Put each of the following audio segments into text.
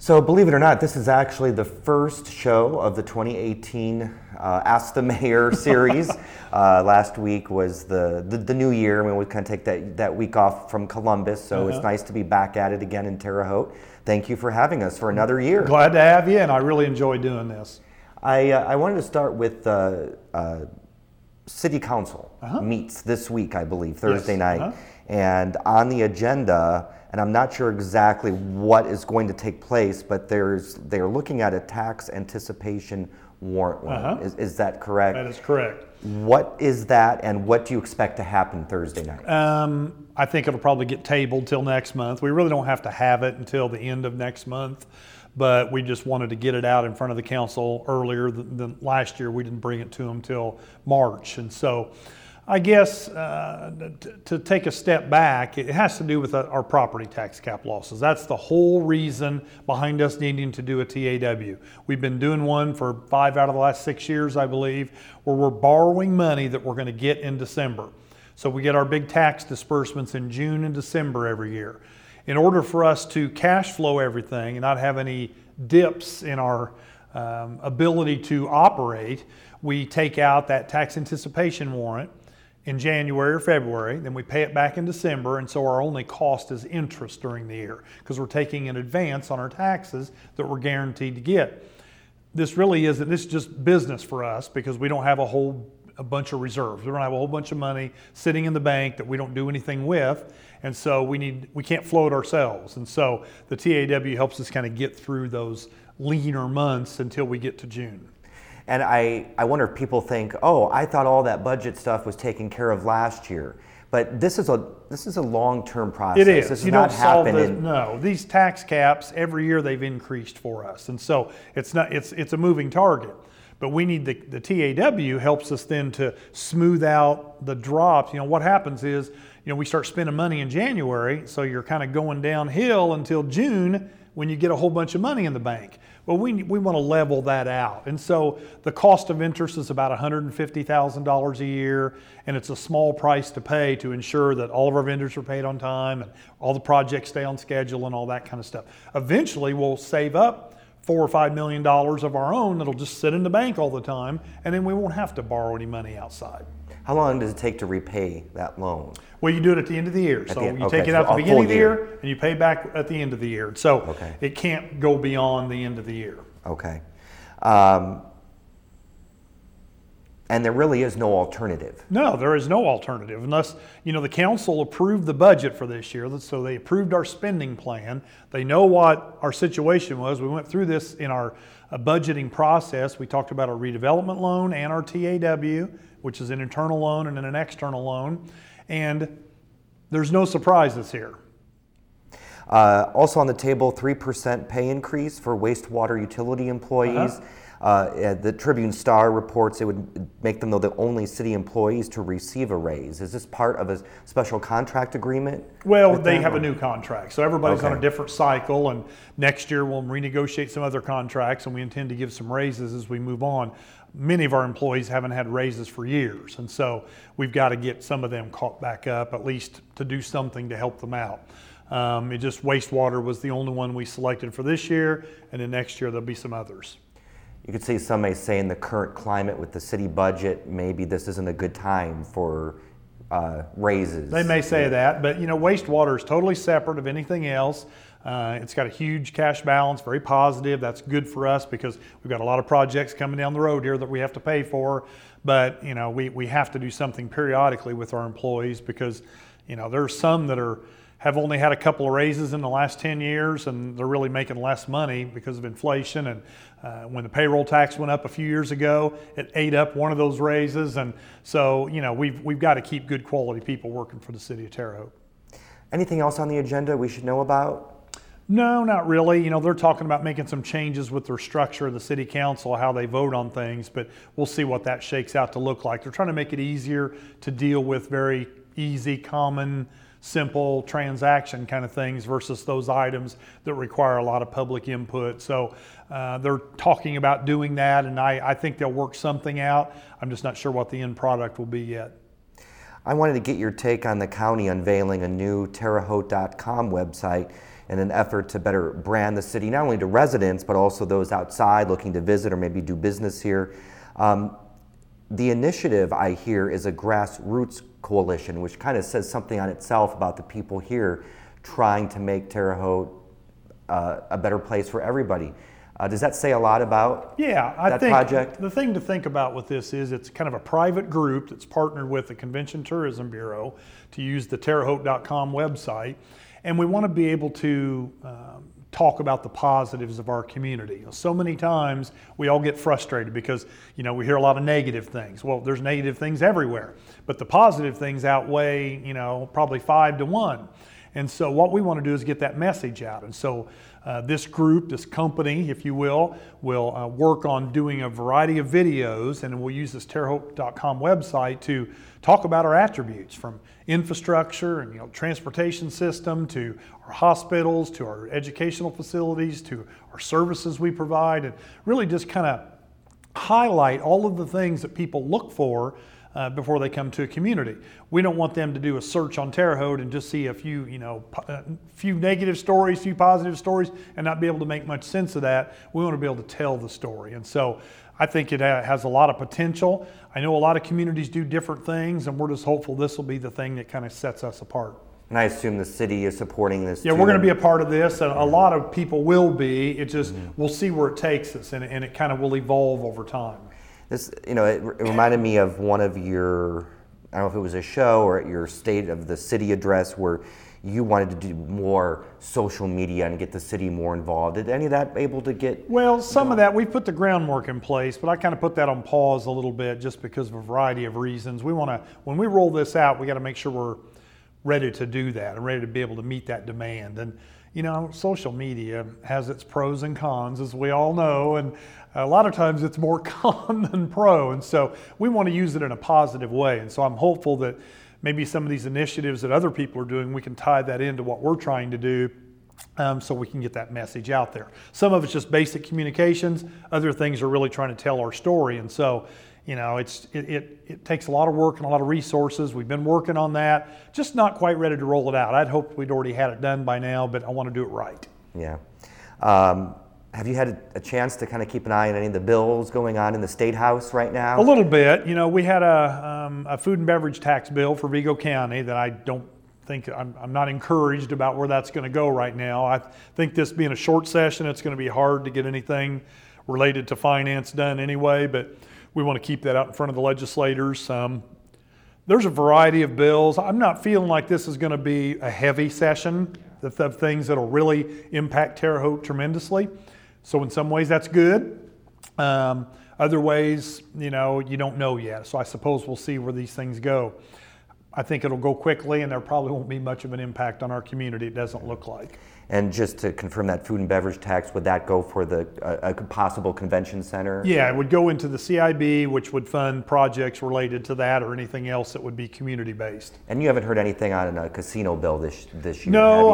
So believe it or not, this is actually the first show of the 2018 Ask the Mayor series. Last week was the new year. I mean, we kind of take that week off from Columbus, so It's nice to be back at it again in Terre Haute. Thank you for having us for another year. Glad to have you, and I really enjoy doing this. I wanted to start with City Council meets this week, I believe, Thursday night. And on the agenda, and I'm not sure exactly what is going to take place, but they're looking at a tax anticipation warrant loan. Is that correct? That is correct. What is that, and what do you expect to happen Thursday night? I think it'll probably get tabled till next month. We really don't have to have it until the end of next month, but we just wanted to get it out in front of the council earlier than last year. We didn't bring it to them till March, and so I guess to take a step back, it has to do with our property tax cap losses. That's the whole reason behind us needing to do a TAW. We've been doing one for 5 out of the last 6 years, I believe, where we're borrowing money that we're going to get in December. So we get our big tax disbursements in June and December every year. In order for us to cash flow everything and not have any dips in our ability to operate, we take out that tax anticipation warrant in January or February, then we pay it back in December, and so our only cost is interest during the year because we're taking an advance on our taxes that we're guaranteed to get. This is just business for us because we don't have a bunch of reserves. We don't have a whole bunch of money sitting in the bank that we don't do anything with, and so we can't float ourselves. And so the TAW helps us kind of get through those leaner months until we get to June. And I wonder if people think, oh, I thought all that budget stuff was taken care of last year. But this is a long-term process. It is. This you not don't solve happen this. No, these tax caps every year they've increased for us, and so it's a moving target. But we need the TAW helps us then to smooth out the drops. You know what happens is we start spending money in January, so you're kind of going downhill until June when you get a whole bunch of money in the bank. Well, we want to level that out. And so the cost of interest is about $150,000 a year, and it's a small price to pay to ensure that all of our vendors are paid on time and all the projects stay on schedule and all that kind of stuff. Eventually, we'll save up $4 or $5 million of our own that'll just sit in the bank all the time, and then we won't have to borrow any money outside. How long does it take to repay that loan? Well, you do it at the end of the year. So you take it out at the beginning of the year, and you pay back at the end of the year. So it can't go beyond the end of the year. Okay. And there really is no alternative. No, there is no alternative unless, the council approved the budget for this year. So they approved our spending plan. They know what our situation was. We went through this in our budgeting process. We talked about our redevelopment loan and our TAW, which is an internal loan and an external loan. And there's no surprises here. Also on the table, 3% pay increase for wastewater utility employees. The Tribune Star reports it would make them the only city employees to receive a raise. Is this part of a special contract agreement? Well, they have a new contract, so everybody's on a different cycle, and next year we'll renegotiate some other contracts, and we intend to give some raises as we move on. Many of our employees haven't had raises for years, and so we've got to get some of them caught back up, at least to do something to help them out. Wastewater was the only one we selected for this year, and then next year there'll be some others. You could see some may say in the current climate with the city budget, maybe this isn't a good time for raises. They may say that, but wastewater is totally separate of anything else. It's got a huge cash balance, very positive. That's good for us because we've got a lot of projects coming down the road here that we have to pay for. But we have to do something periodically with our employees because there's some that have only had a couple of raises in the last 10 years, and they're really making less money because of inflation. And when the payroll tax went up a few years ago, it ate up one of those raises. And so, we've got to keep good quality people working for the city of Terre Haute. Anything else on the agenda we should know about? No, not really. They're talking about making some changes with their structure of the city council, how they vote on things, but we'll see what that shakes out to look like. They're trying to make it easier to deal with very easy, common, simple transaction kind of things versus those items that require a lot of public input. So they're talking about doing that, and I think they'll work something out. I'm just not sure what the end product will be yet. I wanted to get your take on the county unveiling a new TerreHaute.com website. in an effort to better brand the city, not only to residents, but also those outside looking to visit or maybe do business here. The initiative, I hear, is a grassroots coalition, which kind of says something on itself about the people here trying to make Terre Haute a better place for everybody. Does that say a lot about that project? The thing to think about with this is it's kind of a private group that's partnered with the Convention Tourism Bureau to use the terrehaute.com website, and we want to be able to talk about the positives of our community. So many times we all get frustrated because we hear a lot of negative things. Well, there's negative things everywhere, but the positive things outweigh probably 5 to 1. And so what we want to do is get that message out. And so this group, this company, if you will work on doing a variety of videos, and we'll use this terrehaute.com website to talk about our attributes, from infrastructure and transportation system to our hospitals, to our educational facilities, to our services we provide, and really just kind of highlight all of the things that people look for before they come to a community. We don't want them to do a search on Terre Haute and just see a few, few negative stories, few positive stories, and not be able to make much sense of that. We want to be able to tell the story. And so I think it has a lot of potential. I know a lot of communities do different things, and we're just hopeful this will be the thing that kind of sets us apart. And I assume the city is supporting this. Yeah, we're going to be a part of this, and a lot of people will be. It just, we'll see where it takes us, and it kind of will evolve over time. This, it reminded me of one of your, I don't know if it was a show or at your State of the City address, where you wanted to do more social media and get the city more involved. Did any of that able to get? Well, some of that, we've put the groundwork in place, but I kind of put that on pause a little bit just because of a variety of reasons. We want to, when we roll this out, we got to make sure we're ready to do that and ready to be able to meet that demand. And social media has its pros and cons, as we all know, and a lot of times it's more con than pro. And so we want to use it in a positive way. And so I'm hopeful that maybe some of these initiatives that other people are doing, we can tie that into what we're trying to do, so we can get that message out there. Some of it's just basic communications. Other things are really trying to tell our story. And so, it takes a lot of work and a lot of resources. We've been working on that, just not quite ready to roll it out. I'd hoped we'd already had it done by now, but I want to do it right. Yeah. Have you had a chance to kind of keep an eye on any of the bills going on in the State House right now? A little bit. We had a food and beverage tax bill for Vigo County that I don't think, I'm not encouraged about where that's going to go right now. I think this being a short session, it's going to be hard to get anything related to finance done anyway, but we want to keep that out in front of the legislators. There's a variety of bills. I'm not feeling like this is going to be a heavy session of things that will really impact Terre Haute tremendously. So in some ways that's good. Other ways, you don't know yet. So I suppose we'll see where these things go. I think it'll go quickly, and there probably won't be much of an impact on our community, it doesn't look like. And just to confirm, that food and beverage tax, would that go for a possible convention center? Yeah, it would go into the CIB, which would fund projects related to that or anything else that would be community-based. And you haven't heard anything on a casino bill this year? No,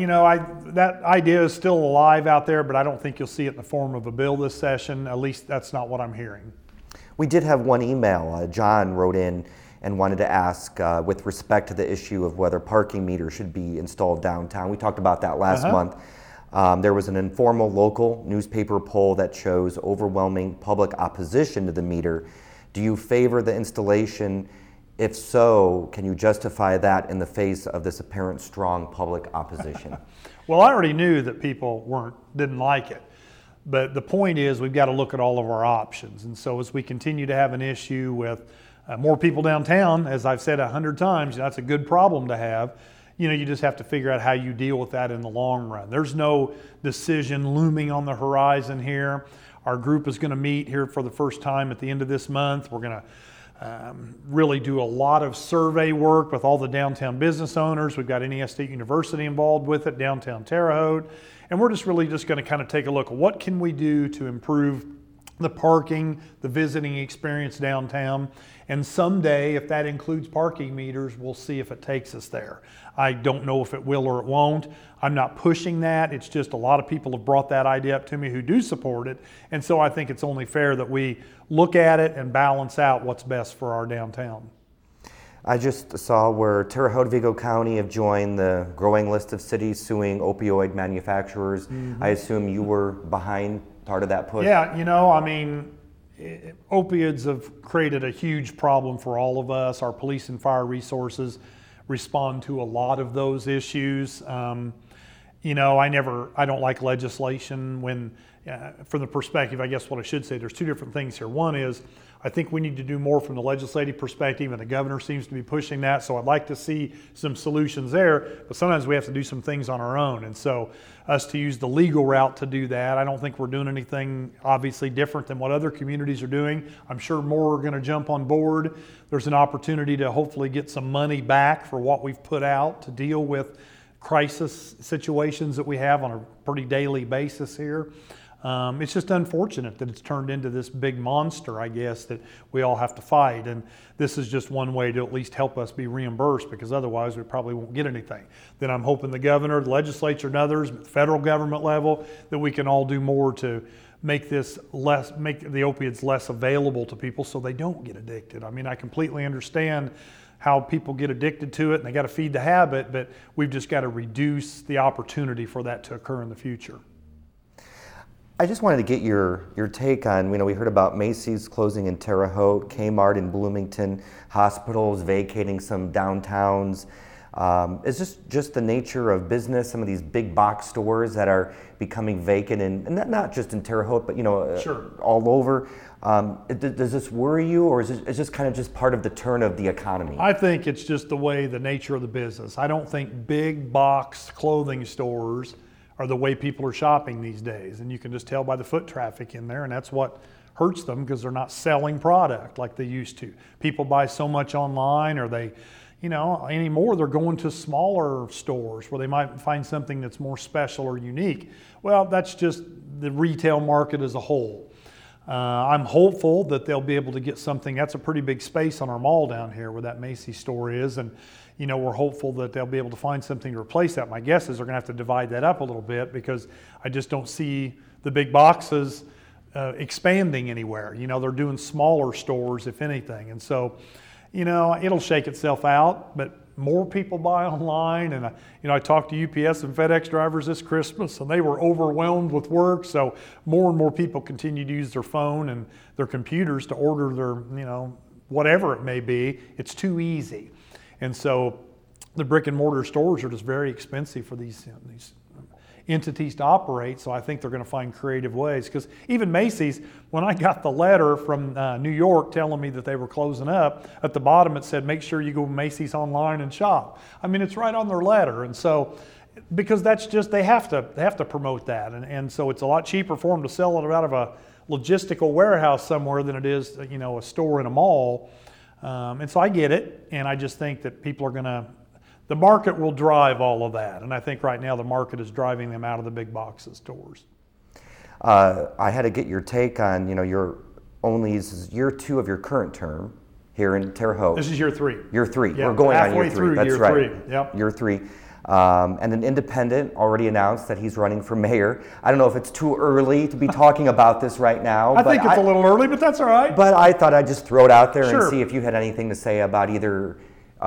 that idea is still alive out there, but I don't think you'll see it in the form of a bill this session. At least that's not what I'm hearing. We did have one email. John wrote in and wanted to ask with respect to the issue of whether parking meters should be installed downtown. We talked about that last month. There was an informal local newspaper poll that shows overwhelming public opposition to the meter. Do you favor the installation? If so, can you justify that in the face of this apparent strong public opposition? Well, I already knew that people didn't like it. But the point is, we've got to look at all of our options. And so as we continue to have an issue with more people downtown, as I've said 100 times, that's a good problem to have. You just have to figure out how you deal with that in the long run. There's no decision looming on the horizon here. Our group is going to meet here for the first time at the end of this month. We're going to really do a lot of survey work with all the downtown business owners. We've got NES State University involved with it, downtown Terre Haute. And we're just going to kind of take a look at what can we do to improve the parking, the visiting experience downtown. And someday, if that includes parking meters, we'll see if it takes us there. I don't know if it will or it won't. I'm not pushing that. It's just a lot of people have brought that idea up to me who do support it. And so I think it's only fair that we look at it and balance out what's best for our downtown. I just saw where Terre Haute, Vigo County have joined the growing list of cities suing opioid manufacturers. I assume you were behind part of that push? Yeah, opiates have created a huge problem for all of us. Our police and fire resources respond to a lot of those issues. I don't like legislation when, from the perspective, I guess what I should say, there's two different things here. One is, I think we need to do more from the legislative perspective, and the governor seems to be pushing that, so I'd like to see some solutions there, but sometimes we have to do some things on our own. And so us to use the legal route to do that, I don't think we're doing anything obviously different than what other communities are doing. I'm sure more are going to jump on board. There's an opportunity to hopefully get some money back for what we've put out to deal with crisis situations that we have on a pretty daily basis here. It's just unfortunate that it's turned into this big monster, I guess, that we all have to fight. And this is just one way to at least help us be reimbursed, because otherwise we probably won't get anything. Then I'm hoping the governor, the legislature, and others, at the federal government level, that we can all do more to make the opiates less available to people so they don't get addicted. I mean, I completely understand how people get addicted to it and they got to feed the habit, but we've just got to reduce the opportunity for that to occur in the future. I just wanted to get your take on, we heard about Macy's closing in Terre Haute, Kmart in Bloomington, hospitals vacating some downtowns. Is this just the nature of business, some of these big box stores that are becoming vacant, and not just in Terre Haute, but Sure. all over? Does this worry you, or is this kind of just part of the turn of the economy? I think it's just the nature of the business. I don't think big box clothing stores are the way people are shopping these days. And you can just tell by the foot traffic in there, and that's what hurts them, because they're not selling product like they used to. People buy so much online, or they, anymore they're going to smaller stores where they might find something that's more special or unique. Well, that's just the retail market as a whole. I'm hopeful that they'll be able to get something. That's a pretty big space on our mall down here where that Macy's store is, and we're hopeful that they'll be able to find something to replace that. My guess is they're going to have to divide that up a little bit, because I just don't see the big boxes expanding anywhere. They're doing smaller stores, if anything. And so, it'll shake itself out, but more people buy online. And I talked to UPS and FedEx drivers this Christmas, and they were overwhelmed with work. So more and more people continue to use their phone and their computers to order their, whatever it may be. It's too easy. And so the brick and mortar stores are just very expensive for these entities to operate. So I think they're going to find creative ways. Because even Macy's, when I got the letter from New York telling me that they were closing up, at the bottom it said, make sure you go to Macy's online and shop. I mean, it's right on their letter. And so, because that's just, they have to promote that. And so it's a lot cheaper for them to sell it out of a logistical warehouse somewhere than it is, a store in a mall. And so I get it, and I just think that people are the market will drive all of that. And I think right now the market is driving them out of the big box stores. I had to get your take on, this is year 2 of your current term here in Terre Haute. This is year 3. Year 3. Yeah, we're going on halfway year 3. through That's year right. 3. Yep. Year 3. And an independent already announced that he's running for mayor. I don't know if it's too early to be talking about this right now. I think it's a little early, but that's all right. But I thought I'd just throw it out there Sure. and see if you had anything to say about either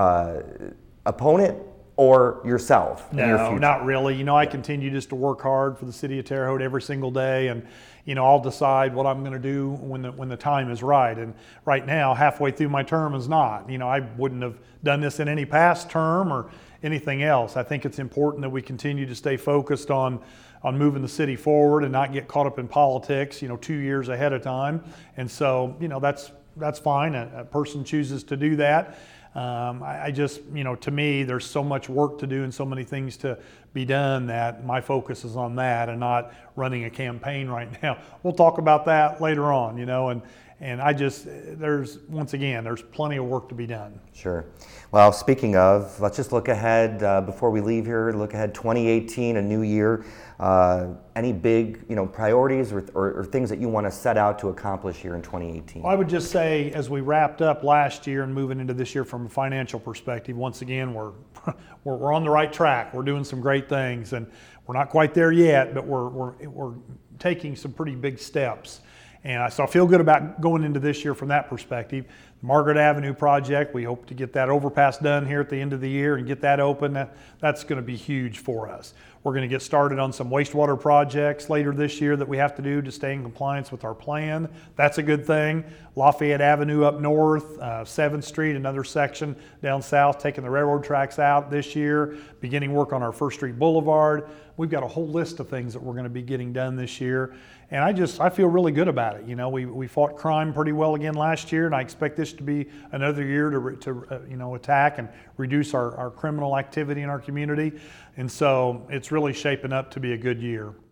opponent or yourself in your No, future. not really. I continue just to work hard for the city of Terre Haute every single day, and I'll decide what I'm going to do when the time is right. And right now, halfway through my term is not. I wouldn't have done this in any past term or anything else. I think it's important that we continue to stay focused on moving the city forward and not get caught up in politics, 2 years ahead of time. And so, that's fine. A person chooses to do that. I just, to me, there's so much work to do and so many things to be done that my focus is on that and not running a campaign right now. We'll talk about that later on, and I just, there's plenty of work to be done. Sure. Well, speaking of, let's just look ahead before we leave here. Look ahead, 2018, a new year. Any big, priorities or things that you want to set out to accomplish here in 2018? I would just say, as we wrapped up last year and moving into this year from a financial perspective, once again, we're on the right track. We're doing some great things, and we're not quite there yet, but we're taking some pretty big steps. And so I feel good about going into this year from that perspective. Margaret Avenue project, we hope to get that overpass done here at the end of the year and get that open. That's going to be huge for us. We're going to get started on some wastewater projects later this year that we have to do to stay in compliance with our plan. That's a good thing. Lafayette Avenue up north, 7th Street, another section down south, taking the railroad tracks out this year, beginning work on our First Street Boulevard. We've got a whole list of things that we're going to be getting done this year. And I feel really good about it. You know, we fought crime pretty well again last year, and I expect this to be another year to attack and reduce our criminal activity in our community. And so it's really shaping up to be a good year.